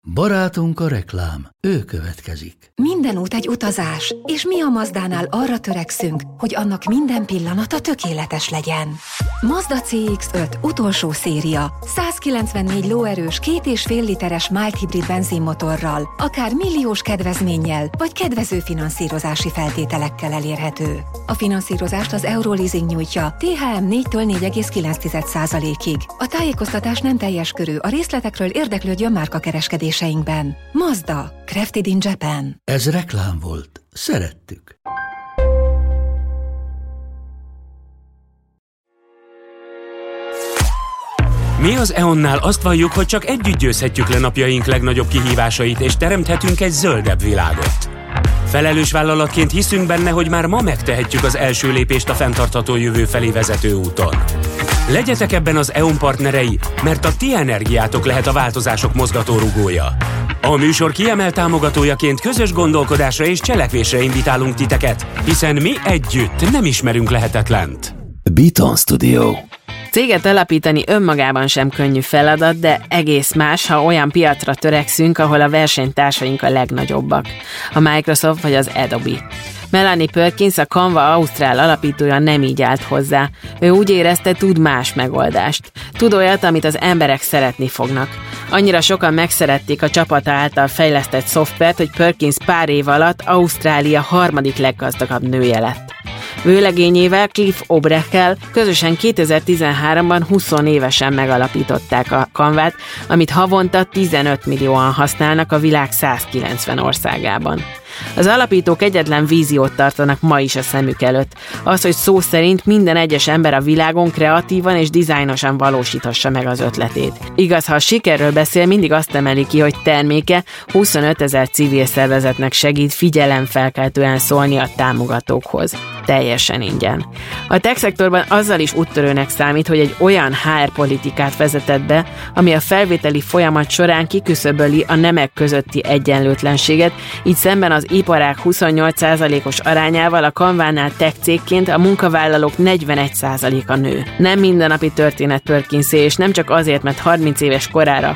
Barátunk a reklám, ő következik. Minden út egy utazás, és mi a Mazdánál arra törekszünk, hogy annak minden pillanata tökéletes legyen. Mazda CX-5 utolsó széria, 194 lóerős, 2,5 literes mild hibrid benzinmotorral, akár milliós kedvezménnyel, vagy kedvező finanszírozási feltételekkel elérhető. A finanszírozást az Euroleasing nyújtja, THM 4-től 4,9%-ig. A tájékoztatás nem teljes körű, a részletekről érdeklődjön márkakereskedéseinkben. Mazda, crafted in Japan. Ez reklám volt. Szerettük. Mi az EON-nál azt valljuk, hogy csak együtt győzhetjük le napjaink legnagyobb kihívásait, és teremthetünk egy zöldebb világot. Felelős vállalatként hiszünk benne, hogy már ma megtehetjük az első lépést a fenntartható jövő felé vezető úton. Legyetek ebben az EON partnerei, mert a ti energiátok lehet a változások mozgatórugója. A műsor kiemelt támogatójaként közös gondolkodásra és cselekvésre invitálunk titeket, hiszen mi együtt nem ismerünk lehetetlent. Beaton Studio. Céget alapítani önmagában sem könnyű feladat, de egész más, ha olyan piacra törekszünk, ahol a versenytársaink a legnagyobbak. A Microsoft vagy az Adobe. Melanie Perkins, a Canva ausztrál alapítója nem így állt hozzá. Ő úgy érezte, tud más megoldást. Tud olyat, amit az emberek szeretni fognak. Annyira sokan megszerették a csapata által fejlesztett szoftvert, hogy Perkins pár év alatt Ausztrália harmadik leggazdagabb nője lett. Vőlegényével, Cliff Obrechttel közösen 2013-ban 20 évesen megalapították a Canvát, amit havonta 15 millióan használnak a világ 190 országában. Az alapítók egyetlen víziót tartanak ma is a szemük előtt. Az, hogy szó szerint minden egyes ember a világon kreatívan és dizájnosan valósíthassa meg az ötletét. Igaz, ha a sikerről beszél, mindig azt emeli ki, hogy terméke 25 000 civil szervezetnek segít figyelemfelkeltően szólni a támogatókhoz. Teljesen ingyen. A tech szektorban azzal is úttörőnek számít, hogy egy olyan HR politikát vezetett be, ami a felvételi folyamat során kiküszöböli a nemek közötti egyenlőtlenséget, így szemben az iparág 28%-os arányával a Canvánál tech cégként a munkavállalók 41%-a nő. Nem mindennapi történet Perkinsé, és nem csak azért, mert 30 éves korára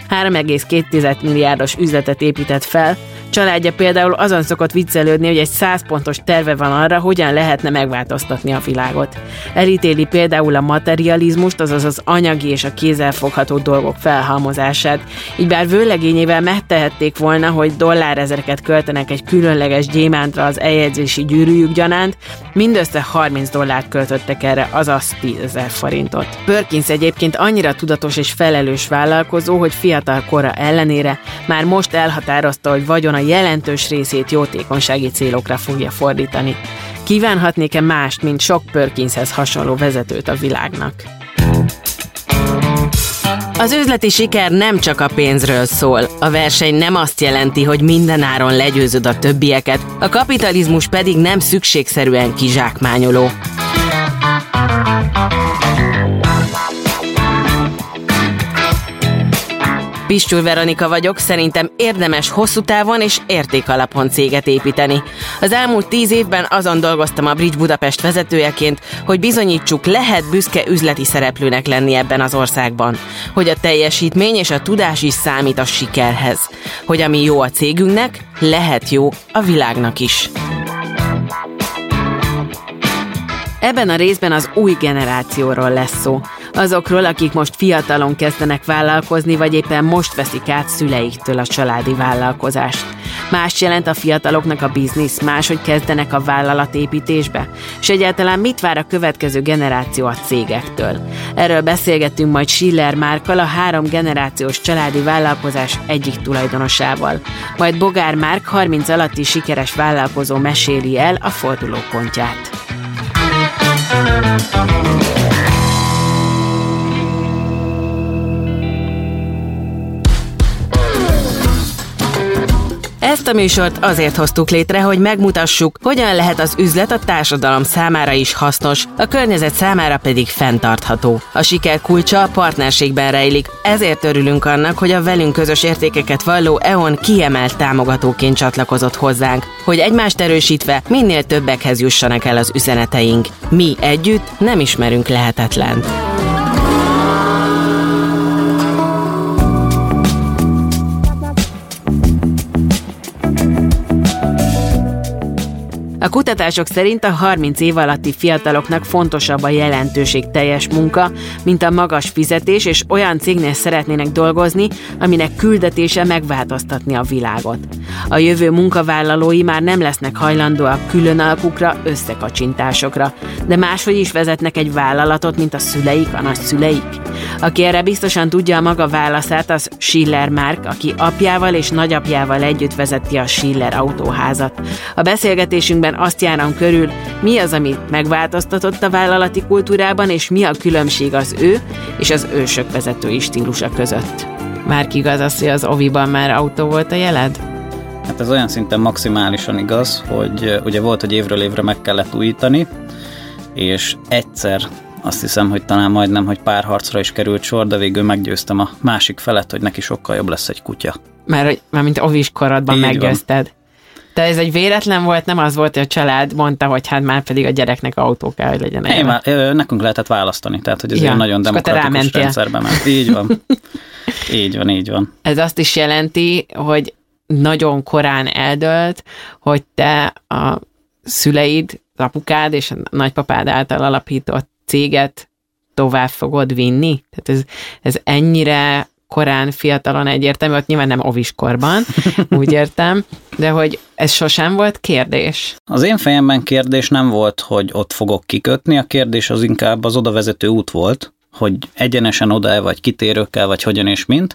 3,2 milliárdos üzletet épített fel, családja például azon szokott viccelődni, hogy egy 100 pontos terve van arra, hogyan lehetne megváltoztatni a világot. Elítéli például a materializmust, azaz az anyagi és a kézzelfogható dolgok felhalmozását. Így bár vőlegényével megtehették volna, hogy dollárezreket költenek egy különleges gyémántra az eljegyzési gyűrűjük gyanánt, mindössze $30 költöttek erre, azaz 10 000 forintot. Perkins egyébként annyira tudatos és felelős vállalkozó, hogy fiatal kora ellenére már most elhatározta, hogy vagyona jelentős részét jótékonysági célokra fogja fordítani. Kívánhatnék-e mást, mint sok Perkinshez hasonló vezetőt a világnak? Az üzleti siker nem csak a pénzről szól. A verseny nem azt jelenti, hogy mindenáron legyőzöd a többieket, a kapitalizmus pedig nem szükségszerűen kizsákmányoló. Pistul Veronika vagyok, szerintem érdemes hosszú távon és értékalapon céget építeni. Az elmúlt 10 évben azon dolgoztam a Bridge Budapest vezetőjeként, hogy bizonyítsuk, lehet büszke üzleti szereplőnek lenni ebben az országban. Hogy a teljesítmény és a tudás is számít a sikerhez. Hogy ami jó a cégünknek, lehet jó a világnak is. Ebben a részben az új generációról lesz szó. Azokról, akik most fiatalon kezdenek vállalkozni, vagy éppen most veszik át szüleiktől a családi vállalkozást. Más jelent a fiataloknak a biznisz, máshogy kezdenek a vállalatépítésbe, és egyáltalán mit vár a következő generáció a cégektől. Erről beszélgettünk majd Schiller Márkkal, a 3 generációs családi vállalkozás egyik tulajdonosával. Majd Bogár Márk 30 alatti sikeres vállalkozó meséli el a fordulópontját. Ezt a műsort azért hoztuk létre, hogy megmutassuk, hogyan lehet az üzlet a társadalom számára is hasznos, a környezet számára pedig fenntartható. A siker kulcsa a partnerségben rejlik, ezért örülünk annak, hogy a velünk közös értékeket valló EON kiemelt támogatóként csatlakozott hozzánk, hogy egymást erősítve minél többekhez jussanak el az üzeneteink. Mi együtt nem ismerünk lehetetlent. A kutatások szerint a 30 év alatti fiataloknak fontosabb a jelentőségteljes munka, mint a magas fizetés, és olyan cégnél szeretnének dolgozni, aminek küldetése megváltoztatni a világot. A jövő munkavállalói már nem lesznek hajlandóak külön alkukra, összekacsintásokra, de máshogy is vezetnek egy vállalatot, mint a szüleik, a nagyszüleik. Aki erre biztosan tudja a maga válaszát, az Schiller Márk, aki apjával és nagyapjával együtt vezeti a Schiller autóházat. A beszélgetésünkben azt járom körül, mi az, ami megváltoztatott a vállalati kultúrában, és mi a különbség az ő és az ősök vezetői stílusa között. Márk, igaz az, hogy az Oviban már autó volt a jeled? Hát ez olyan szinten maximálisan igaz, hogy ugye volt, hogy évről évre meg kellett újítani, és egyszer azt hiszem, hogy talán majdnem, hogy párharcra is került sor, de végül meggyőztem a másik felet, hogy neki sokkal jobb lesz egy kutya. Már mint ovis korodban így meggyőzted. Van. De ez egy véletlen volt, nem az volt, hogy a család mondta, hogy hát már pedig a gyereknek autó kell, hogy legyen. Nekünk lehetett választani, tehát hogy ez egy nagyon demokratikus rendszerben ment. Így van. Így van. Ez azt is jelenti, hogy nagyon korán eldőlt, hogy te a szüleid, az apukád és a nagypapád által alapított céget tovább fogod vinni? Tehát ez ennyire korán, fiatalon egyértelmű, ott nyilván nem oviskorban, úgy értem, de hogy ez sosem volt kérdés? Az én fejemben kérdés nem volt, hogy ott fogok kikötni, a kérdés az inkább az odavezető út volt, hogy egyenesen oda-e, vagy kitérőkkel, vagy hogyan és mint.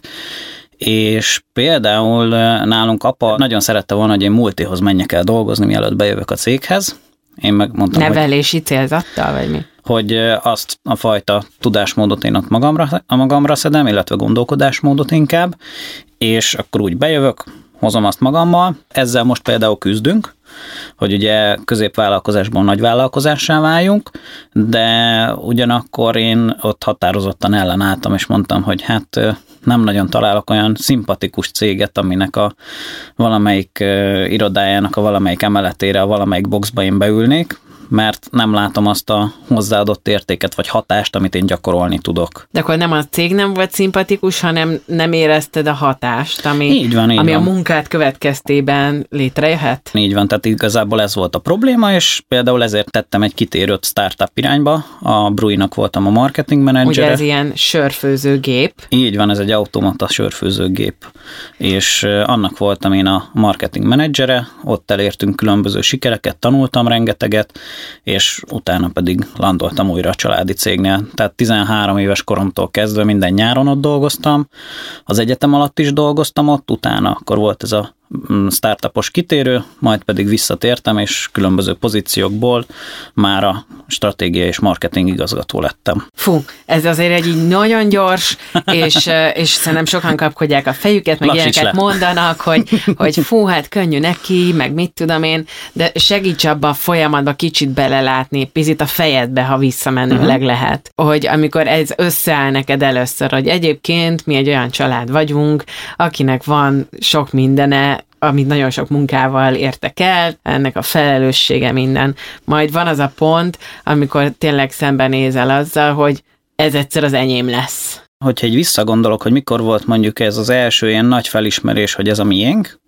És például nálunk apa nagyon szerette volna, hogy én multihoz menjek el dolgozni, mielőtt bejövök a céghez. Én megmondtam, nevelési célzattal, vagy mi? Hogy azt a fajta tudásmódot én ott magamra szedem, illetve gondolkodásmódot inkább, és akkor úgy bejövök, hozom azt magammal. Ezzel most például küzdünk, hogy ugye középvállalkozásból nagyvállalkozássá váljunk, de ugyanakkor én ott határozottan ellenálltam, és mondtam, hogy hát nem nagyon találok olyan szimpatikus céget, aminek a valamelyik irodájának a valamelyik emeletére, a valamelyik boxba én beülnék, mert nem látom azt a hozzáadott értéket vagy hatást, amit én gyakorolni tudok. De akkor nem a cég nem volt szimpatikus, hanem nem érezted a hatást, ami, így van. A munkát következtében létrejöhet? Így van, tehát igazából ez volt a probléma, és például ezért tettem egy kitérőt startup irányba. A Brui-nak voltam a marketing menedzsere. Ugye ez ilyen sörfőzőgép. Így van, ez egy automata sörfőzőgép. És annak voltam én a marketing menedzsere, ott elértünk különböző sikereket, tanultam rengeteget, és utána pedig landoltam újra a családi cégnél. Tehát 13 éves koromtól kezdve minden nyáron ott dolgoztam, az egyetem alatt is dolgoztam ott, utána akkor volt ez a startupos kitérő, majd pedig visszatértem, és különböző pozíciókból már a stratégia és marketing igazgató lettem. Fú, ez azért egy így nagyon gyors, és szerintem sokan kapkodják a fejüket, meg ilyeneket mondanak, hogy fú, hát könnyű neki, meg mit tudom én, de segíts abba a folyamatba kicsit belelátni, picit a fejedbe, ha visszamenőleg lehet. Hogy amikor ez összeáll neked először, hogy egyébként mi egy olyan család vagyunk, akinek van sok mindene, amit nagyon sok munkával értek el, ennek a felelőssége minden. Majd van az a pont, amikor tényleg szembenézel azzal, hogy ez egyszer az enyém lesz. Hogyha egy visszagondolok, hogy mikor volt mondjuk ez az első ilyen nagy felismerés, hogy ez a miénk,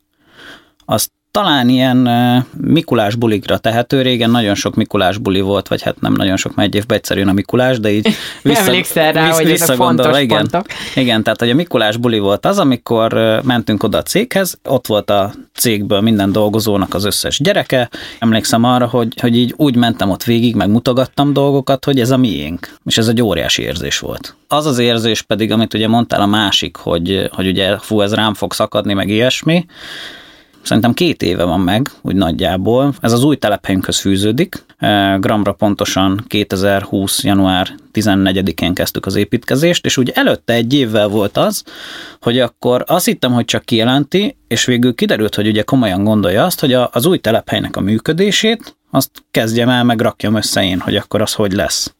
azt talán ilyen Mikulás bulikra tehető. Régen nagyon sok Mikulás buli volt, vagy hát nem nagyon sok, mert egy évben egyszer jön a Mikulás, de így emlékszel rá, hogy ez a fontos pontok. Igen, tehát hogy a Mikulás buli volt az, amikor mentünk oda a céghez, ott volt a cégből minden dolgozónak az összes gyereke. Emlékszem arra, hogy így úgy mentem ott végig, meg mutogattam dolgokat, hogy ez a miénk. És ez egy óriási érzés volt. Az az érzés pedig, amit ugye mondtál a másik, hogy ugye fú, ez rám fog szakadni, meg ilyesmi. Szerintem 2 éve van meg, úgy nagyjából. Ez az új telephelyünkhöz fűződik. Gramra pontosan 2020. január 14-én kezdtük az építkezést, és úgy előtte 1 évvel volt az, hogy akkor azt hittem, hogy csak kijelenti, és végül kiderült, hogy ugye komolyan gondolja azt, hogy az új telephelynek a működését, azt kezdjem el, meg rakjam össze én, hogy akkor az hogy lesz.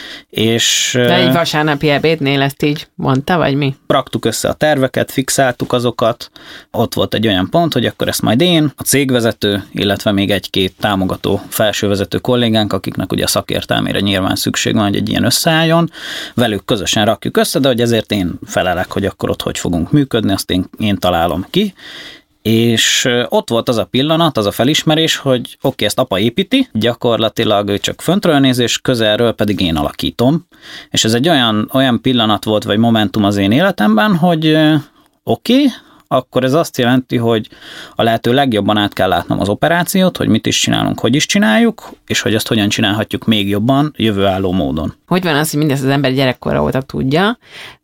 És de egy vasárnapi ebédnél ezt így mondta, vagy mi? Raktuk össze a terveket, fixáltuk azokat, ott volt egy olyan pont, hogy akkor ezt majd én, a cégvezető, illetve még 1-2 támogató felsővezető kollégánk, akiknek ugye a szakértelmére nyilván szükség van, hogy egy ilyen összeálljon, velük közösen rakjuk össze, de hogy ezért én felelek, hogy akkor ott hogy fogunk működni, azt én találom ki, És ott volt az a pillanat, az a felismerés, hogy oké, ezt apa építi, gyakorlatilag ő csak föntről néz, és közelről pedig én alakítom. És ez egy olyan pillanat volt, vagy momentum az én életemben, hogy oké, akkor ez azt jelenti, hogy a lehető legjobban át kell látnom az operációt, hogy mit is csinálunk, hogy is csináljuk, és hogy azt hogyan csinálhatjuk még jobban, jövőálló módon. Hogy van az, hogy mindezt az ember gyerekkora óta tudja,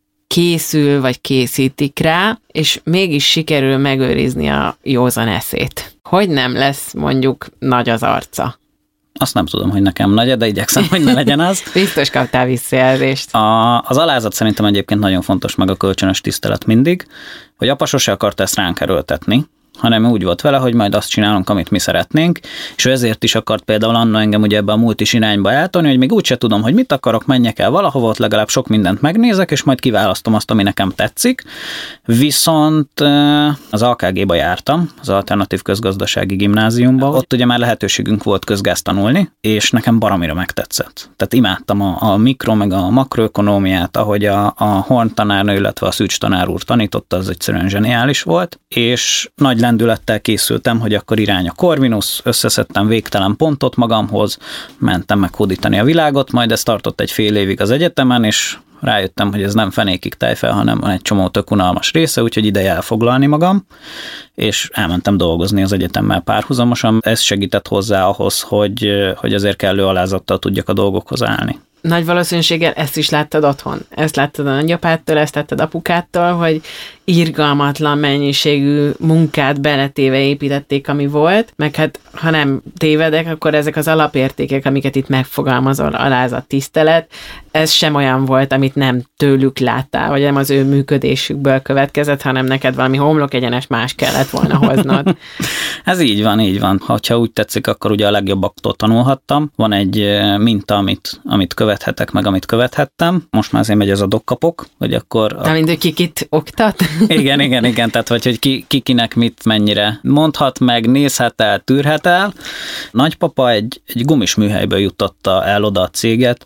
készül vagy készítik rá, és mégis sikerül megőrizni a józan eszét. Hogy nem lesz mondjuk nagy az arca? Azt nem tudom, hogy nekem nagy, de igyekszem, hogy ne legyen az. Biztos kaptál visszajelzést. Az alázat szerintem egyébként nagyon fontos, meg a kölcsönös tisztelet mindig, hogy apa sose akarta ezt ránk erőltetni, hanem úgy volt vele, hogy majd azt csinálunk, amit mi szeretnénk, és ő ezért is akart például Anna engem ugye ebbe a multis irányba eltolni, hogy még úgyse tudom, hogy mit akarok, menjek el valahova, ott legalább sok mindent megnézek, és majd kiválasztom azt, ami nekem tetszik. Viszont az AKG-ba jártam, az Alternatív Közgazdasági Gimnáziumba, ott ugye már lehetőségünk volt közgázt tanulni, és nekem baromira megtetszett. Tehát imádtam a mikro, meg a makroökonómiát, ahogy a Horn tanárnő, illetve a Szűcs tanár úr tanította, az egyszerűen zseniális volt, és nagy lendülettel készültem, hogy akkor irány a Corvinus, összeszedtem végtelen pontot magamhoz, mentem meg hódítani a világot, majd ez tartott egy fél évig az egyetemen, és rájöttem, hogy ez nem fenékig tejfel, hanem van egy csomó tök unalmas része, úgyhogy ideje elfoglalni magam, és elmentem dolgozni az egyetemmel párhuzamosan. Ez segített hozzá ahhoz, hogy azért kellő alázattal tudjak a dolgokhoz állni. Nagy valószínűséggel ezt is láttad otthon. Ezt láttad a nagyapádtól, ezt láttad apukádtól, hogy irgalmatlan mennyiségű munkát beletéve építették, ami volt, meg hát ha nem tévedek, akkor ezek az alapértékek, amiket itt megfogalmazol, alázat, tisztelet, ez sem olyan volt, amit nem tőlük láttál, vagy nem az ő működésükből következett, hanem neked valami homlok egyenes más kellett volna hoznod. Ez így van. Ha úgy tetszik, akkor ugye a legjobbaktól tanulhattam. Van egy minta, amit követhetek, meg amit követhettem. Most már azért megy ez a dokkapok, hogy akkor... Mint kikit oktat? Igen, tehát hogy kinek mit mennyire mondhat meg, nézhet el, tűrhet el. Nagypapa egy gumis műhelyből jutotta el oda a céget,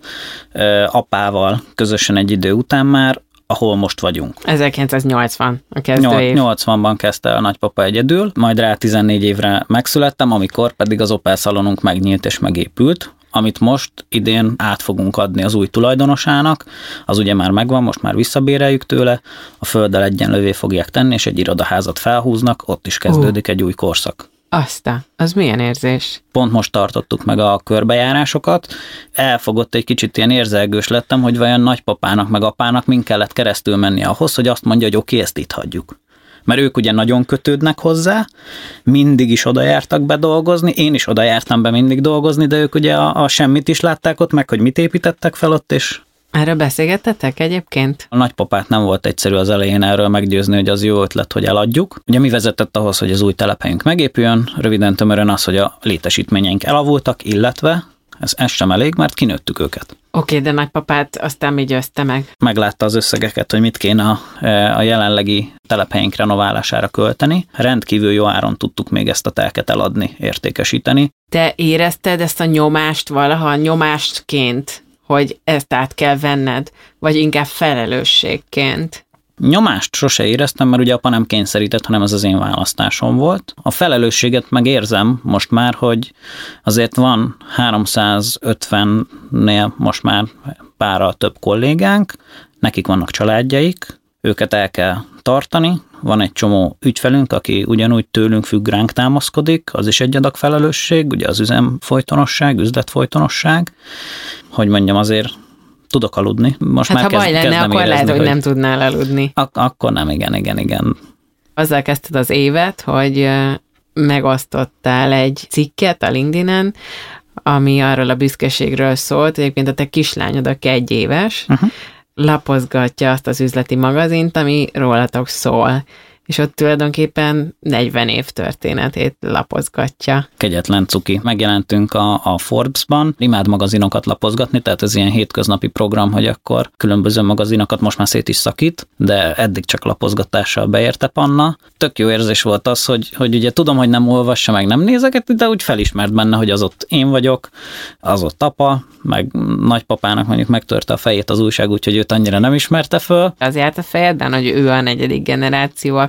apával közösen egy idő után már, ahol most vagyunk. 1980 a kezdőév. 80-ban kezdte a nagypapa egyedül, majd rá 14 évre megszülettem, amikor pedig az Opel szalonunk megnyílt és megépült, amit most idén át fogunk adni az új tulajdonosának, az ugye már megvan, most már visszabéreljük tőle, a földdel egyenlővé fogják tenni, és egy irodaházat felhúznak, ott is kezdődik egy új korszak. Az milyen érzés? Pont most tartottuk meg a körbejárásokat, elfogott egy kicsit ilyen érzelgős lettem, hogy vajon nagypapának meg apának min kellett keresztül menni ahhoz, hogy azt mondja, hogy oké, ezt itt hagyjuk. Mert ők ugye nagyon kötődnek hozzá, mindig is oda jártak be dolgozni, én is oda jártam be mindig dolgozni, de ők ugye a semmit is látták ott meg, hogy mit építettek fel ott, és... Erről beszélgettetek egyébként? A nagypapát nem volt egyszerű az elején erről meggyőzni, hogy az jó ötlet, hogy eladjuk. Ugye mi vezetett ahhoz, hogy az új telephelyünk megépüljön, röviden tömören az, hogy a létesítményeink elavultak, illetve ez sem elég, mert kinőttük őket. Oké, de nagypapát aztán mi győzte meg? Meglátta az összegeket, hogy mit kéne a jelenlegi telephelyünk renoválására költeni. Rendkívül jó áron tudtuk még ezt a telket eladni, értékesíteni. Te érezted ezt a nyomást valaha nyomástként, hogy ezt át kell venned, vagy inkább felelősségként? Nyomást sose éreztem, mert ugye apa nem kényszerített, hanem ez az én választásom volt. A felelősséget megérzem most már, hogy azért van 350-nél most már párral több kollégánk, nekik vannak családjaik, őket el kell tartani, van egy csomó ügyfelünk, aki ugyanúgy tőlünk függ, ránk támaszkodik, az is egy adag felelősség, ugye az üzemfolytonosság, üzletfolytonosság, hogy mondjam, azért tudok aludni. Most hát már ha baj lenne, akkor érezni, lehet, hogy nem tudnál aludni. Akkor nem, igen. Azzal kezdted az évet, hogy megosztottál egy cikket a LinkedIn-en, ami arról a büszkeségről szólt, egyébként a te kislányod, aki 1 éves, lapozgatja azt az üzleti magazint, ami rólatok szól. És ott tulajdonképpen 40 év történetét lapozgatja. Kegyetlen cuki. Megjelentünk a Forbes-ban, imád magazinokat lapozgatni, tehát ez ilyen hétköznapi program, hogy akkor különböző magazinokat most már szét is szakít, de eddig csak lapozgatással beérte Panna. Tök jó érzés volt az, hogy ugye tudom, hogy nem olvassa, meg nem nézeket, de úgy felismert benne, hogy az ott én vagyok, az ott apa, meg nagypapának mondjuk megtörte a fejét az újság, úgyhogy őt annyira nem ismerte föl. Az járt a fejedben, hogy ő a 4. generáció, aki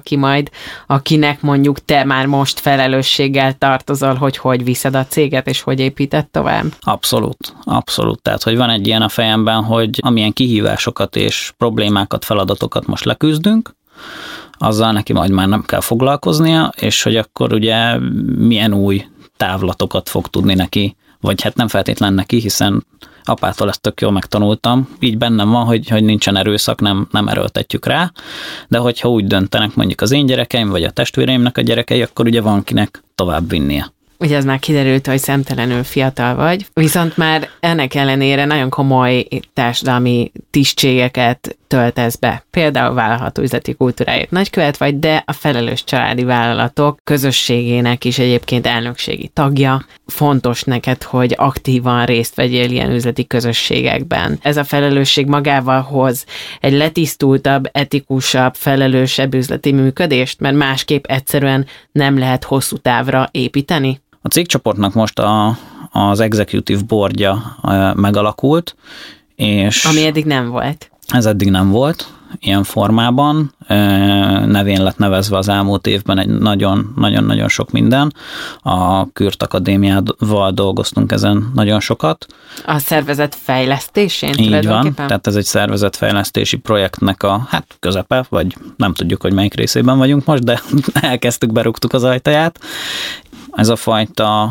valaki majd, akinek mondjuk te már most felelősséggel tartozol, hogy viszed a céget, és hogy építed tovább? Abszolút. Tehát, hogy van egy ilyen a fejemben, hogy amilyen kihívásokat és problémákat, feladatokat most leküzdünk, azzal neki majd már nem kell foglalkoznia, és hogy akkor ugye milyen új távlatokat fog tudni neki, vagy hát nem feltétlen neki, hiszen apától ezt tök jól megtanultam, így bennem van, hogy nincsen erőszak, nem erőltetjük rá, de hogyha úgy döntenek mondjuk az én gyerekeim, vagy a testvéreimnek a gyerekei, akkor ugye van kinek tovább vinnie. Ugye az már kiderült, hogy szemtelenül fiatal vagy, viszont már ennek ellenére nagyon komoly társadalmi tisztségeket töltesz be. Például vállalható üzleti kultúráért nagykövet vagy, de a felelős családi vállalatok közösségének is egyébként elnökségi tagja. Fontos neked, hogy aktívan részt vegyél ilyen üzleti közösségekben. Ez a felelősség magával hoz egy letisztultabb, etikusabb, felelősebb üzleti működést, mert másképp egyszerűen nem lehet hosszú távra építeni. A cégcsoportnak most az executive boardja megalakult, és... Ami eddig nem volt. Ez eddig nem volt ilyen formában. Nevén lett nevezve az elmúlt évben egy nagyon-nagyon sok minden. A Kürt Akadémiával dolgoztunk ezen nagyon sokat. A szervezet fejlesztésén? Így van, tehát ez egy szervezetfejlesztési projektnek a közepe, vagy nem tudjuk, hogy melyik részében vagyunk most, de elkezdtük, berúgtuk az ajtaját. Ez a fajta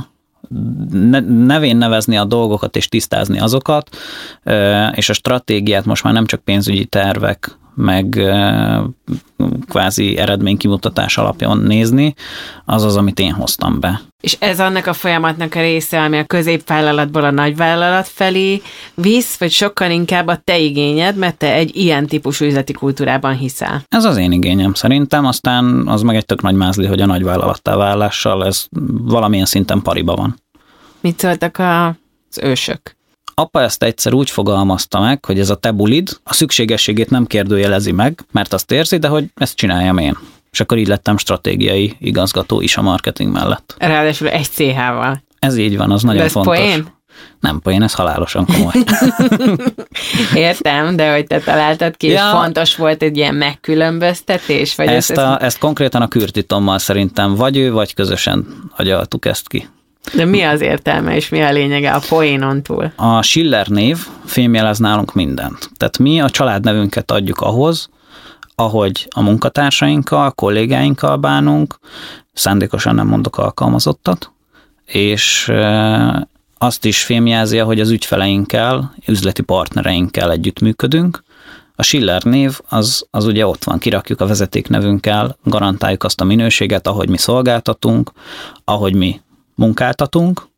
nevén nevezni a dolgokat és tisztázni azokat, és a stratégiát most már nem csak pénzügyi tervek, meg kvázi eredménykimutatás alapján nézni, az az, amit én hoztam be. És ez annak a folyamatnak a része, ami a középvállalatból a nagyvállalat felé visz, vagy sokkal inkább a te igényed, mert te egy ilyen típusú üzleti kultúrában hiszel? Ez az én igényem szerintem, aztán az meg egy tök nagy mázli, hogy a nagyvállalattá válással ez valamilyen szinten pariba van. Mit szóltak az ősök? Apa ezt egyszer úgy fogalmazta meg, hogy ez a te bulid a szükségességét nem kérdőjelezi meg, mert azt érzi, de hogy ezt csináljam én. És akkor így lettem stratégiai igazgató is a marketing mellett. Ráadásul egy CH-val. Ez így van, az nagyon ez fontos. Poén? Nem poén, ez halálosan komoly. Értem, de hogy te találtad ki, és fontos volt egy ilyen megkülönböztetés? Vagy ezt konkrétan a Kürtitommal szerintem vagy ő, vagy közösen agyaltuk ezt ki. De mi az értelme, és mi a lényege a poénon túl? A Schiller név fémjelez nálunk mindent. Tehát mi a családnevünket adjuk ahhoz, ahogy a munkatársainkkal, a kollégáinkkal bánunk, szándékosan nem mondok alkalmazottat, és azt is fémjelzi, hogy az ügyfeleinkkel, üzleti partnereinkkel együttműködünk. A Schiller név az ugye ott van, kirakjuk a vezetéknevünkkel, garantáljuk azt a minőséget, ahogy mi szolgáltatunk, ahogy mi munkáltatunk,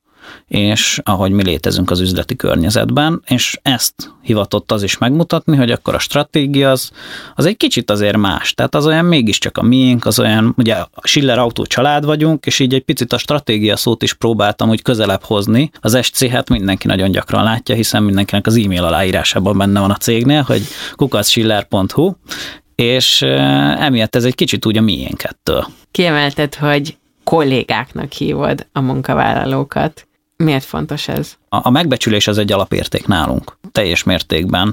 és ahogy mi létezünk az üzleti környezetben, és ezt hivatott az is megmutatni, hogy akkor a stratégia az egy kicsit azért más, tehát az olyan mégiscsak a miénk, az olyan, ugye a Schiller Autó család vagyunk, és így egy picit a stratégia szót is próbáltam úgy közelebb hozni. Az SC hát mindenki nagyon gyakran látja, hiszen mindenkinek az e-mail aláírásában benne van a cégnél, hogy kukacschiller.hu, és emiatt ez egy kicsit úgy a miénkettől. Kiemelted, hogy kollégáknak hívod a munkavállalókat. Miért fontos ez? A megbecsülés az egy alapérték nálunk. Teljes mértékben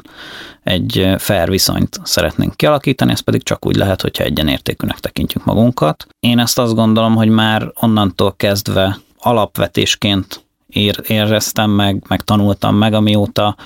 egy fair viszonyt szeretnénk kialakítani, ez pedig csak úgy lehet, hogyha egyenértékűnek tekintjük magunkat. Én ezt azt gondolom, hogy már onnantól kezdve alapvetésként éreztem meg tanultam meg, amióta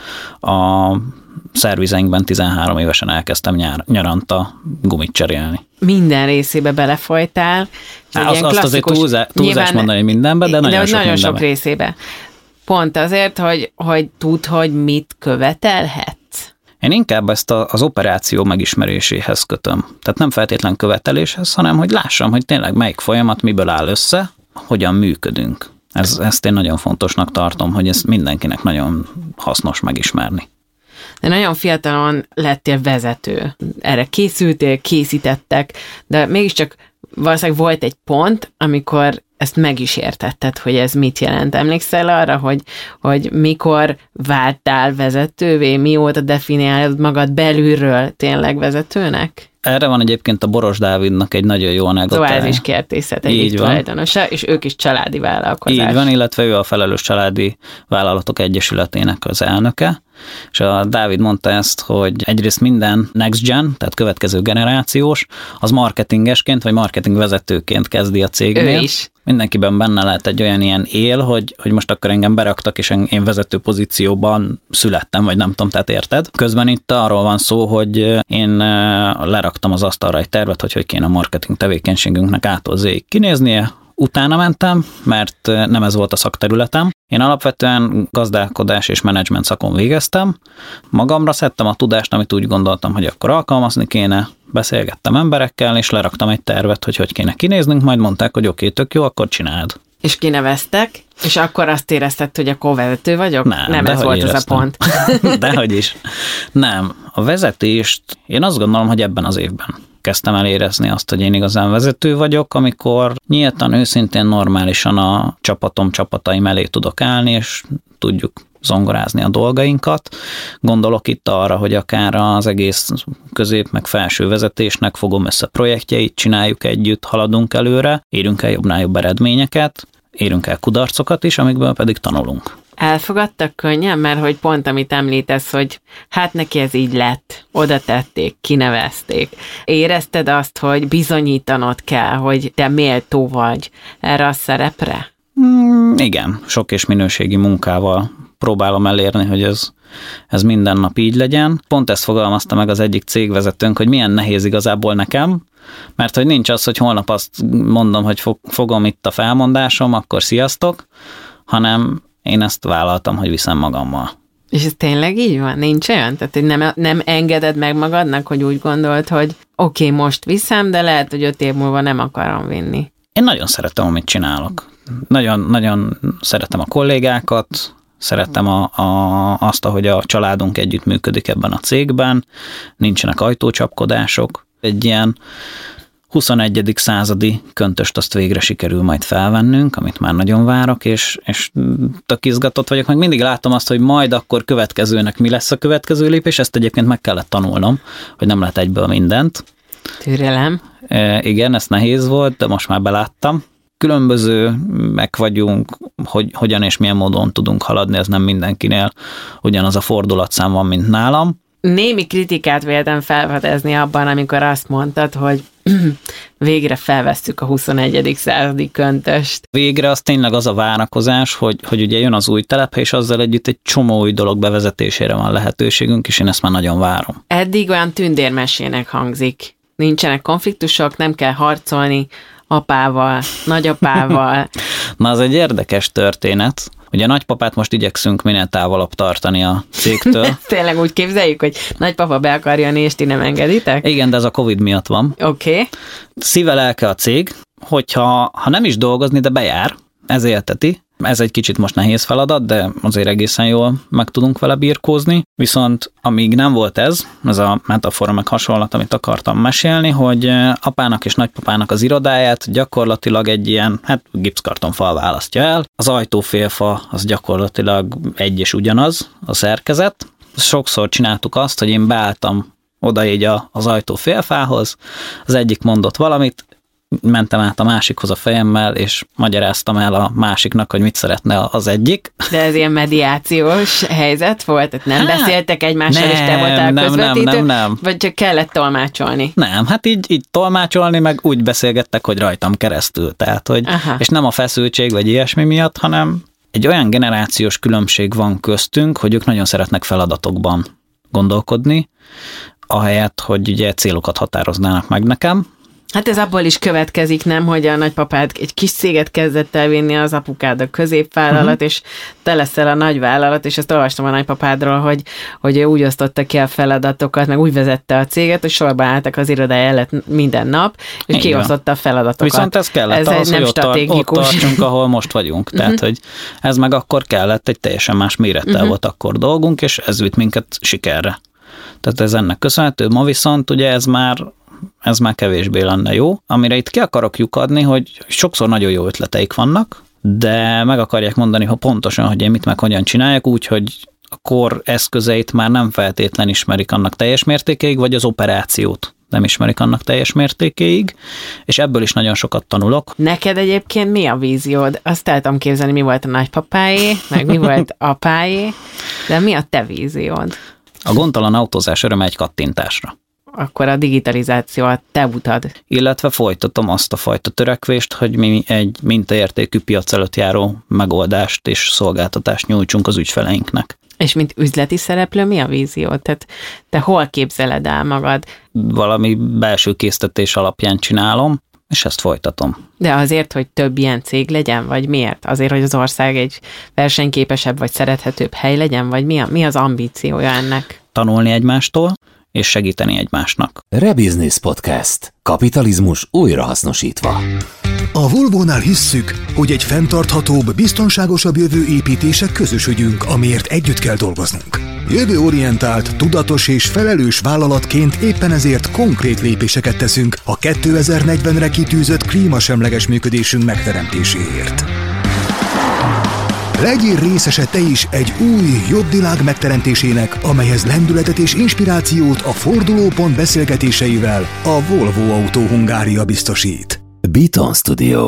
a szervizeinkben 13 évesen elkezdtem nyaranta gumit cserélni. Minden részébe belefolytál. Azt azért túlzás mondani mindenbe, de nagyon sok mindenbe. Sok részébe. Pont azért, hogy tudd, hogy mit követelhetsz. Én inkább ezt az operáció megismeréséhez kötöm. Tehát nem feltétlen követeléshez, hanem hogy lássam, hogy tényleg melyik folyamat miből áll össze, hogyan működünk. Ezt én nagyon fontosnak tartom, hogy ez mindenkinek nagyon hasznos megismerni. De nagyon fiatalon lettél vezető. Erre készítettek, de mégiscsak valószínűleg volt egy pont, amikor ezt meg is értetted, hogy ez mit jelent. Emlékszel arra, hogy mikor váltál vezetővé, mióta definiálod magad belülről tényleg vezetőnek? Erre van egyébként a Boros Dávidnak egy nagyon jó anekdotája. Szóval ez is Kertészet egyik tulajdonosa, és ők is családi vállalkozás. Így van, illetve ő a Felelős Családi Vállalatok Egyesületének az elnöke, és a Dávid mondta ezt, hogy egyrészt minden next gen, tehát következő generációs, az marketingesként vagy marketingvezetőként kezdi a cégnél. Ő is. Mindenkiben benne lehet egy olyan ilyen él, hogy most akkor engem beraktak, és én vezető pozícióban születtem, vagy nem tudom, tehát érted? Közben itt arról van szó, hogy én leraktam az asztalra egy tervet, hogy kéne a marketing tevékenységünknek A-tól Z-ig kinéznie, utána mentem, mert nem ez volt a szakterületem. Én alapvetően gazdálkodás és menedzsment szakon végeztem. Magamra szedtem a tudást, amit úgy gondoltam, hogy akkor alkalmazni kéne. Beszélgettem emberekkel, és leraktam egy tervet, hogy kéne kinéznünk, majd mondták, hogy oké, tök jó, akkor csináld. És kineveztek, és akkor azt érezted, hogy akkor vezető vagyok? Nem ez volt az a pont. Dehogy is. Nem. A vezetést én azt gondolom, hogy ebben az évben kezdtem el érezni azt, hogy én igazán vezető vagyok, amikor nyíltan, őszintén, normálisan a csapataim elé tudok állni, és tudjuk zongorázni a dolgainkat. Gondolok itt arra, hogy akár az egész közép- meg felső vezetésnek fogom össze projektjeit, csináljuk együtt, haladunk előre, érünk el jobbnál jobb eredményeket, érünk el kudarcokat is, amikből pedig tanulunk. Elfogadtak könnyen, mert hogy pont amit említesz, hogy hát neki ez így lett, oda tették, kinevezték. Érezted azt, hogy bizonyítanod kell, hogy te méltó vagy erre a szerepre? Igen, sok és minőségi munkával próbálom elérni, hogy ez minden nap így legyen. Pont ezt fogalmazta meg az egyik cégvezetőnk, hogy milyen nehéz igazából nekem, mert hogy nincs az, hogy holnap azt mondom, hogy fogom itt a felmondásom, akkor sziasztok, hanem én ezt vállaltam, hogy viszem magammal. És ez tényleg így van? Nincs olyan? Tehát nem engeded meg magadnak, hogy úgy gondolt, hogy oké, most viszem, de lehet, hogy 5 év múlva nem akarom vinni. Én nagyon szeretem, amit csinálok. Nagyon szeretem a kollégákat, szeretem azt, ahogy a családunk együtt működik ebben a cégben, nincsenek ajtócsapkodások. Egy ilyen 21. századi köntöst azt végre sikerül majd felvennünk, amit már nagyon várok, és tök izgatott vagyok, meg mindig látom azt, hogy majd akkor következőnek mi lesz a következő lépés, ezt egyébként meg kellett tanulnom, hogy nem lehet egyből mindent. Türelem. Igen, ez nehéz volt, de most már beláttam. Különbözőek vagyunk, hogy hogyan és milyen módon tudunk haladni, ez nem mindenkinél ugyanaz a fordulatszám van, mint nálam. Némi kritikát véltem felfedezni abban, amikor azt mondtad, hogy végre felvesszük a 21. századi köntöst. Végre az tényleg az a várakozás, hogy ugye jön az új telephely, és azzal együtt egy csomó új dolog bevezetésére van lehetőségünk, és én ezt már nagyon várom. Eddig olyan tündérmesének hangzik. Nincsenek konfliktusok, nem kell harcolni apával, nagyapával. Na, az egy érdekes történet. Ugye a nagypapát most igyekszünk minél távolabb tartani a cégtől. Tényleg úgy képzeljük, hogy nagypapa be akar jönni, és ti nem engeditek? Igen, de ez a Covid miatt van. Oké. Szíve lelke a cég, hogyha nem is dolgozni, de bejár, ez élteti. Ez egy kicsit most nehéz feladat, de azért egészen jól meg tudunk vele birkózni. Viszont amíg nem volt ez a metafora meg hasonlat, amit akartam mesélni, hogy apának és nagypapának az irodáját gyakorlatilag egy ilyen, gipszkartonfal választja el. Az ajtófélfa az gyakorlatilag egy és ugyanaz a szerkezet. Sokszor csináltuk azt, hogy én beálltam oda így az ajtófélfához, az egyik mondott valamit, mentem át a másikhoz a fejemmel, és magyaráztam el a másiknak, hogy mit szeretne az egyik. De ez ilyen mediációs helyzet volt? Tehát nem beszéltek egymással, és te voltál közvetítő? Nem. Vagy csak kellett tolmácsolni? Nem, így tolmácsolni, meg úgy beszélgettek, hogy rajtam keresztül. Tehát, hogy, és nem a feszültség, vagy ilyesmi miatt, hanem egy olyan generációs különbség van köztünk, hogy ők nagyon szeretnek feladatokban gondolkodni, ahelyett, hogy ugye célokat határoznának meg nekem. Hát ez abból is következik, nem, hogy a nagypapád egy kis céget kezdett el vinni, az apukád a középvállalat, és te leszel a nagyvállalat, és ezt olvastam a nagypapádról, hogy ő úgy osztotta ki a feladatokat, meg úgy vezette a céget, hogy sorba álltak az irodája előtt minden nap, és kiosztotta a feladatokat. Viszont ez kellett ahhoz, hogy ott tartsunk, ahol most vagyunk. Tehát, hogy ez meg akkor kellett, egy teljesen más mérettel volt akkor dolgunk, és ez vitt minket sikerre. Tehát ez ennek köszönhető. Ma viszont ugye ez már kevésbé lenne jó. Amire itt ki akarok lyukadni, hogy sokszor nagyon jó ötleteik vannak, de meg akarják mondani, ha pontosan, hogy én mit meg hogyan csinálják, úgyhogy a kor eszközeit már nem feltétlen ismerik annak teljes mértékéig, vagy az operációt nem ismerik annak teljes mértékéig, és ebből is nagyon sokat tanulok. Neked egyébként mi a víziód? Azt el tudom képzelni, mi volt a nagypapáé, meg mi volt apáé, de mi a te víziód? A gondtalan autózás öröme egy kattintásra. Akkor a digitalizáció a te utad. Illetve folytatom azt a fajta törekvést, hogy mi egy mintaértékű piac előtt járó megoldást és szolgáltatást nyújtsunk az ügyfeleinknek. És mint üzleti szereplő, mi a víziód? Tehát te hol képzeled el magad? Valami belső késztetés alapján csinálom, és ezt folytatom. De azért, hogy több ilyen cég legyen, vagy miért? Azért, hogy az ország egy versenyképesebb, vagy szerethetőbb hely legyen, vagy mi az ambíciója ennek? Tanulni egymástól, és segíteni egymásnak. Rebusiness Podcast. Kapitalizmus újrahasznosítva. A Volvónál hisszük, hogy egy fenntarthatóbb, biztonságosabb jövő építése közös ügyünk, amiért együtt kell dolgoznunk. Jövőorientált, tudatos és felelős vállalatként éppen ezért konkrét lépéseket teszünk a 2040-re kitűzött klímasemleges működésünk megteremtéséért. Legyél részese te is egy új, jobb világ megteremtésének, amelyhez lendületet és inspirációt a fordulópont beszélgetéseivel a Volvo Autó Hungária biztosít. Beaton Studio.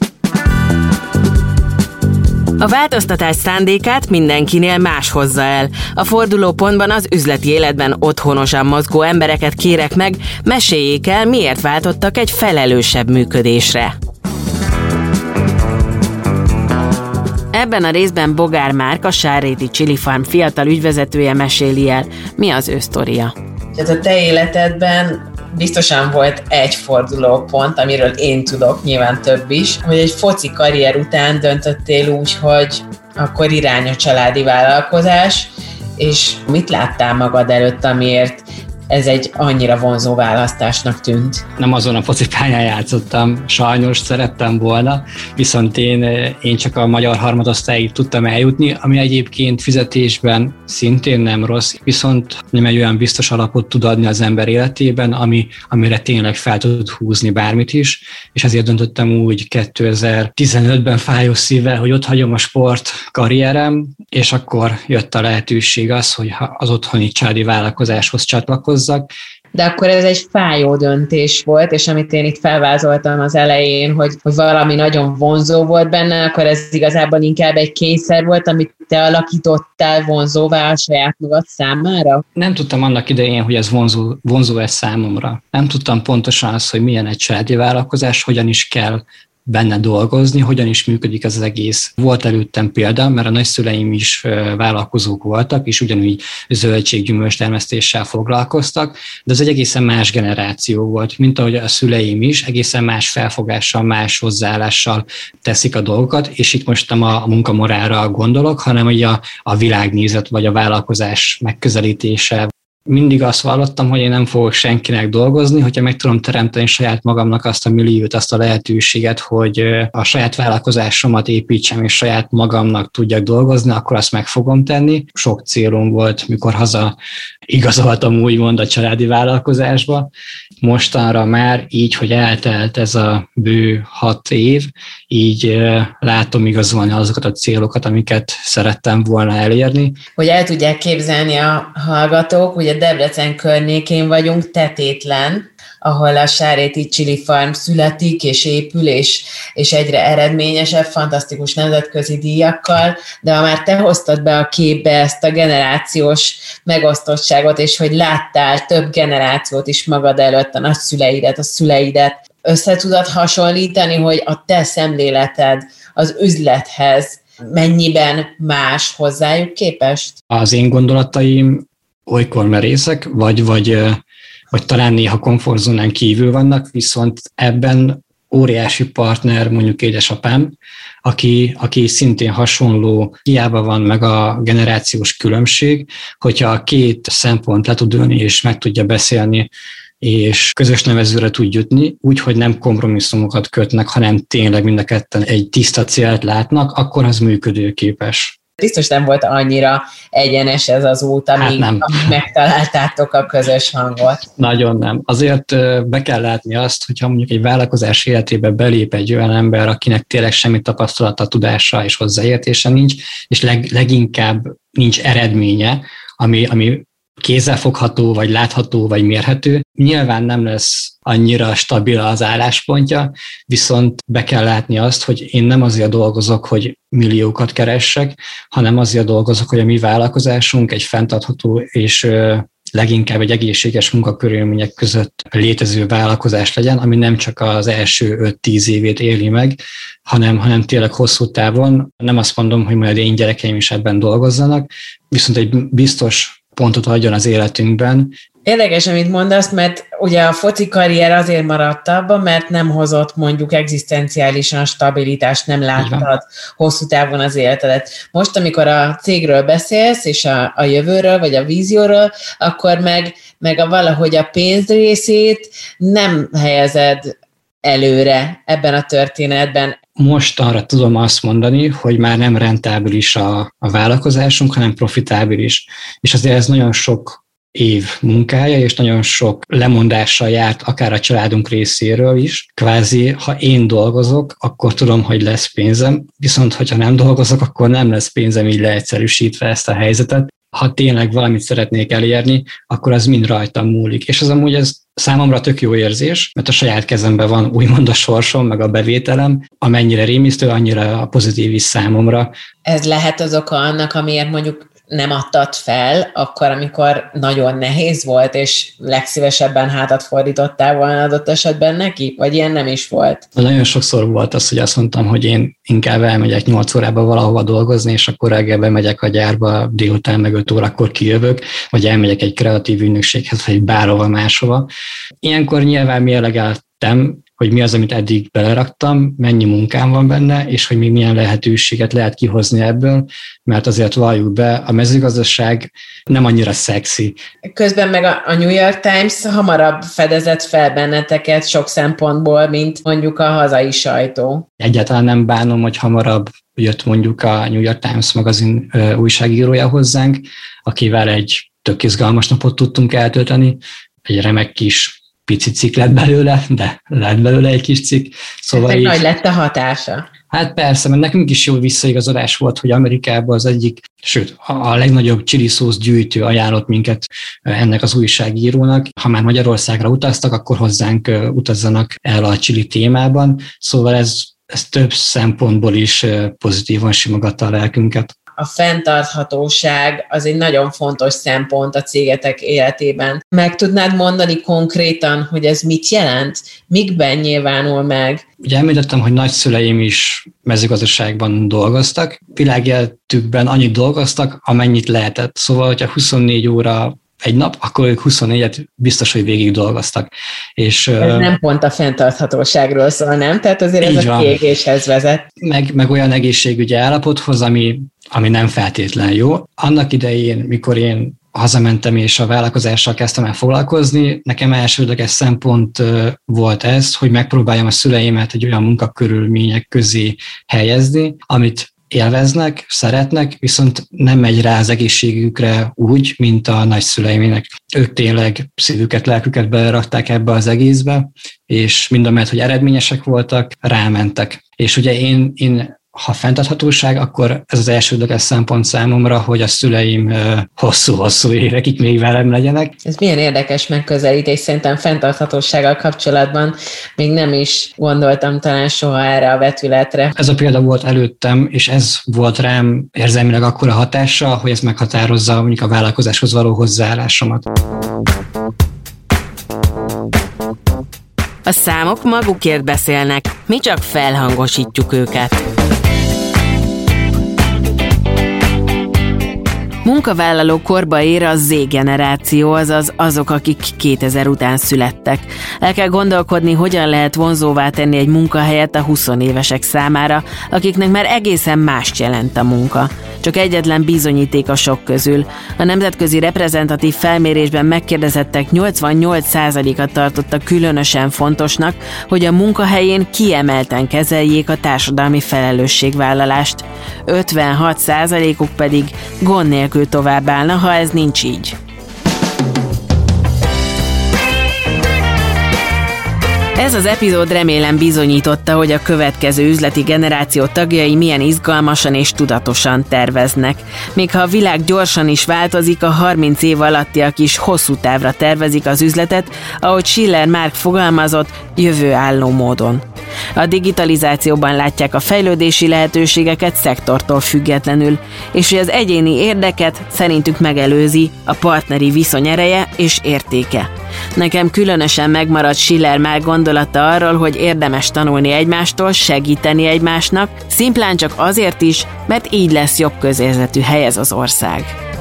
A változtatás szándékát mindenkinél más hozza el. A fordulópontban az üzleti életben otthonosan mozgó embereket kérek meg, meséljék el, miért váltottak egy felelősebb működésre. Ebben a részben Bogár Márk, a Sárréti Chili Farm fiatal ügyvezetője meséli el, mi az ő sztoria. Tehát a te életedben biztosan volt egy fordulópont, amiről én tudok, nyilván több is, hogy egy foci karrier után döntöttél úgy, hogy akkor irány a családi vállalkozás, és mit láttál magad előtt, amiért ez egy annyira vonzó választásnak tűnt? Nem azon a focipályán játszottam, sajnos szerettem volna, viszont én csak a magyar harmadosztályig tudtam eljutni, ami egyébként fizetésben szintén nem rossz, viszont nem egy olyan biztos alapot tud adni az ember életében, amire tényleg fel tud húzni bármit is, és ezért döntöttem úgy 2015-ben fájós szívvel, hogy ott hagyom a sport karrierem, és akkor jött a lehetőség az, hogy az otthoni családi vállalkozáshoz csatlakozzak. De akkor ez egy fájó döntés volt, és amit én itt felvázoltam az elején, hogy valami nagyon vonzó volt benne, akkor ez igazából inkább egy kényszer volt, amit te alakítottál vonzóvá a saját magad számára? Nem tudtam annak idején, hogy ez vonzó ez számomra. Nem tudtam pontosan azt, hogy milyen egy családi vállalkozás, hogyan is kell benne dolgozni, hogyan is működik ez az egész. Volt előttem példa, mert a nagyszüleim is vállalkozók voltak, és ugyanúgy zöldség-gyümölcs termesztéssel foglalkoztak, de ez egy egészen más generáció volt, mint ahogy a szüleim is, egészen más felfogással, más hozzáállással teszik a dolgokat, és itt most nem a munkamorálra gondolok, hanem hogy a világnézet vagy a vállalkozás megközelítése. Mindig azt vallottam, hogy én nem fogok senkinek dolgozni, hogyha meg tudom teremteni saját magamnak azt a milliót, azt a lehetőséget, hogy a saját vállalkozásomat építsem, és saját magamnak tudjak dolgozni, akkor azt meg fogom tenni. Sok célom volt, mikor haza igazoltam úgymond a családi vállalkozásba. Mostanra már így, hogy eltelt ez a bő 6 év, így látom igazolni azokat a célokat, amiket szerettem volna elérni. Hogy el tudják képzelni a hallgatók, ugye Debrecen környékén vagyunk, Tetétlen, ahol a Sárréti Chili Farm születik és épül, és egyre eredményesebb, fantasztikus nemzetközi díjakkal, de ha már te hoztad be a képbe ezt a generációs megosztottságot, és hogy láttál több generációt is magad előtt, a nagyszüleidet, a szüleidet, össze tudod hasonlítani, hogy a te szemléleted az üzlethez mennyiben más hozzájuk képest? Az én gondolataim olykor merészek, vagy talán néha komfortzónán kívül vannak, viszont ebben óriási partner mondjuk édesapám, aki szintén hasonló, hiába van meg a generációs különbség, hogyha a két szempont le tud ülni és meg tudja beszélni, és közös nevezőre tud jutni, úgyhogy nem kompromisszumokat kötnek, hanem tényleg mind a ketten egy tiszta célt látnak, akkor az működőképes. Biztos nem volt annyira egyenes ez az út, amíg megtaláltátok a közös hangot. Nagyon nem. Azért be kell látni azt, hogyha mondjuk egy vállalkozás életébe belép egy olyan ember, akinek tényleg semmi tapasztalata, tudása és hozzáértése nincs, és leginkább nincs eredménye, ami kézzelfogható, vagy látható, vagy mérhető. Nyilván nem lesz annyira stabil az álláspontja, viszont be kell látni azt, hogy én nem azért dolgozok, hogy milliókat keressek, hanem azért dolgozok, hogy a mi vállalkozásunk egy fenntartható és leginkább egy egészséges munkakörülmények között létező vállalkozás legyen, ami nem csak az első 5-10 évét éli meg, hanem tényleg hosszú távon. Nem azt mondom, hogy majd én gyerekeim is ebben dolgozzanak, viszont egy biztos pontot adjon az életünkben. Érdekes, amit mondasz, mert ugye a foci karrier azért maradt abban, mert nem hozott mondjuk egzisztenciálisan stabilitást, nem láttad hosszú távon az életedet. Most, amikor a cégről beszélsz, és a jövőről, vagy a vízióról, akkor meg valahogy a pénz részét nem helyezed előre ebben a történetben. Most arra tudom azt mondani, hogy már nem rentábilis a vállalkozásunk, hanem profitábilis. És azért ez nagyon sok év munkája, és nagyon sok lemondással járt, akár a családunk részéről is. Kvázi, ha én dolgozok, akkor tudom, hogy lesz pénzem, viszont hogyha nem dolgozok, akkor nem lesz pénzem, így leegyszerűsítve ezt a helyzetet. Ha tényleg valamit szeretnék elérni, akkor az mind rajtam múlik. És az amúgy ez számomra tök jó érzés, mert a saját kezemben van úgymond a sorsom, meg a bevételem, amennyire rémisztő, annyira pozitív is számomra. Ez lehet az oka annak, amiért mondjuk nem adtad fel, akkor, amikor nagyon nehéz volt, és legszívesebben hátat fordítottál volna adott esetben neki? Vagy ilyen nem is volt? Nagyon sokszor volt az, hogy azt mondtam, hogy én inkább elmegyek 8 órába valahova dolgozni, és akkor reggel bemegyek a gyárba, délután meg 5 órakor kijövök, vagy elmegyek egy kreatív ügynökséghez, vagy bárhova máshova. Ilyenkor nyilván mérlegeltem, hogy mi az, amit eddig beleraktam, mennyi munkám van benne, és hogy még milyen lehetőséget lehet kihozni ebből, mert azért valljuk be, a mezőgazdaság nem annyira szexi. Közben meg a New York Times hamarabb fedezett fel benneteket sok szempontból, mint mondjuk a hazai sajtó. Egyáltalán nem bánom, hogy hamarabb jött mondjuk a New York Times magazin újságírója hozzánk, akivel egy tök izgalmas napot tudtunk eltölteni, egy remek kis pici cikk lett belőle, de lett belőle egy kis cikk. Szóval így, nagy lett a hatása. Hát persze, mert nekünk is jó visszaigazolás volt, hogy Amerikában az egyik, sőt, a legnagyobb chili szósz gyűjtő ajánlott minket ennek az újságírónak. Ha már Magyarországra utaztak, akkor hozzánk utazzanak el a chili témában. Szóval ez több szempontból is pozitívan simogatta a lelkünket. A fenntarthatóság az egy nagyon fontos szempont a cégetek életében. Meg tudnád mondani konkrétan, hogy ez mit jelent? Mikben nyilvánul meg? Ugye említettem, hogy nagyszüleim is mezőgazdaságban dolgoztak. Világéletükben annyit dolgoztak, amennyit lehetett. Szóval, hogyha 24 óra egy nap, akkor ők 24-et biztos, hogy végig dolgoztak. És, ez nem pont a fenntarthatóságról szól, nem? Tehát azért ez a kiégéshez vezet. Meg olyan egészségügyi állapothoz, ami nem feltétlen jó. Annak idején, mikor én hazamentem és a vállalkozással kezdtem el foglalkozni, nekem elsődleges szempont volt ez, hogy megpróbáljam a szüleimet egy olyan munkakörülmények közé helyezni, amit élveznek, szeretnek, viszont nem megy rá az egészségükre úgy, mint a nagyszüleimének. Ők tényleg szívüket, lelküket belerakták ebbe az egészbe, és mindamellett, hogy eredményesek voltak, rámentek. És ugye én ha fenntarthatóság, akkor ez az elsődleges szempont számomra, hogy a szüleim hosszú-hosszú évekig még velem legyenek. Ez milyen érdekes megközelítés, szerintem fenntarthatósággal kapcsolatban még nem is gondoltam talán soha erre a vetületre. Ez a példa volt előttem, és ez volt rám érzelmileg akkora hatással, hogy ez meghatározza mondjuk a vállalkozáshoz való hozzáállásomat. A számok magukért beszélnek, mi csak felhangosítjuk őket. Munkavállaló korba ér a Z-generáció, azaz azok, akik 2000 után születtek. El kell gondolkodni, hogyan lehet vonzóvá tenni egy munkahelyet a 20 évesek számára, akiknek már egészen mást jelent a munka. Csak egyetlen bizonyíték a sok közül. A nemzetközi reprezentatív felmérésben megkérdezettek 88%-a tartotta különösen fontosnak, hogy a munkahelyén kiemelten kezeljék a társadalmi felelősségvállalást. 56%-uk pedig gond nélkül tovább állna, ha ez nincs így. Ez az epizód remélem bizonyította, hogy a következő üzleti generáció tagjai milyen izgalmasan és tudatosan terveznek. Még ha a világ gyorsan is változik, a 30 év alattiak is hosszú távra tervezik az üzletet, ahogy Schiller Márk fogalmazott, jövőálló módon. A digitalizációban látják a fejlődési lehetőségeket szektortól függetlenül, és hogy az egyéni érdeket szerintük megelőzi a partneri viszony ereje és értéke. Nekem különösen megmaradt Schiller Márk gondolata arról, hogy érdemes tanulni egymástól, segíteni egymásnak, szimplán csak azért is, mert így lesz jobb közérzetű hely ez az ország.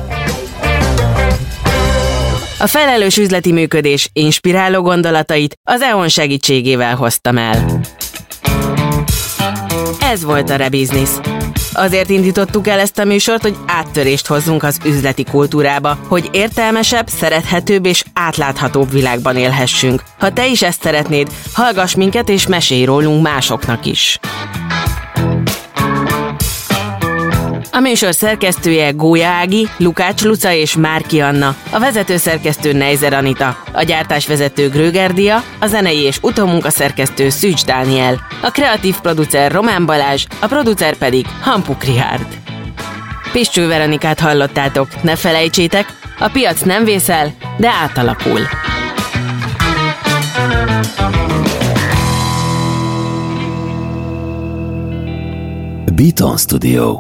A felelős üzleti működés inspiráló gondolatait az EON segítségével hoztam el. Ez volt a Rebusiness. Azért indítottuk el ezt a műsort, hogy áttörést hozzunk az üzleti kultúrába, hogy értelmesebb, szerethetőbb és átláthatóbb világban élhessünk. Ha te is ezt szeretnéd, hallgass minket és mesélj rólunk másoknak is. A műsor szerkesztője Gólya Ági, Lukács Luca és Márki Anna, a vezetőszerkesztő Neizer Anita, a gyártásvezető Gröger Dia, a zenei és utómunkaszerkesztő Szűcs Dániel, a kreatív producer Román Balázs, a producer pedig Hampuk Richárd. Piscső Veronikát hallottátok, ne felejtsétek, a piac nem vészel, de átalakul. Beaton Studio.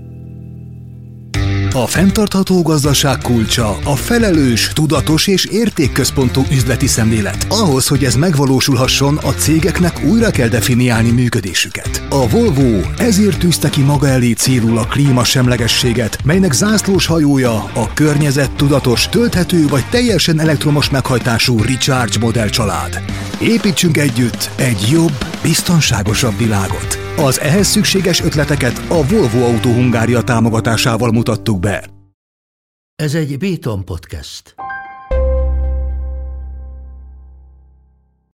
A fenntartható gazdaság kulcsa a felelős, tudatos és értékközpontú üzleti szemlélet. Ahhoz, hogy ez megvalósulhasson, a cégeknek újra kell definiálni működésüket. A Volvo ezért tűzte ki maga elé célul a klímasemlegességet, melynek zászlós hajója a környezettudatos, tölthető vagy teljesen elektromos meghajtású Recharge modellcsalád. Építsünk együtt egy jobb, biztonságosabb világot. Az ehhez szükséges ötleteket a Volvo Autó Hungária támogatásával mutattuk be. Ez egy Beaton Podcast.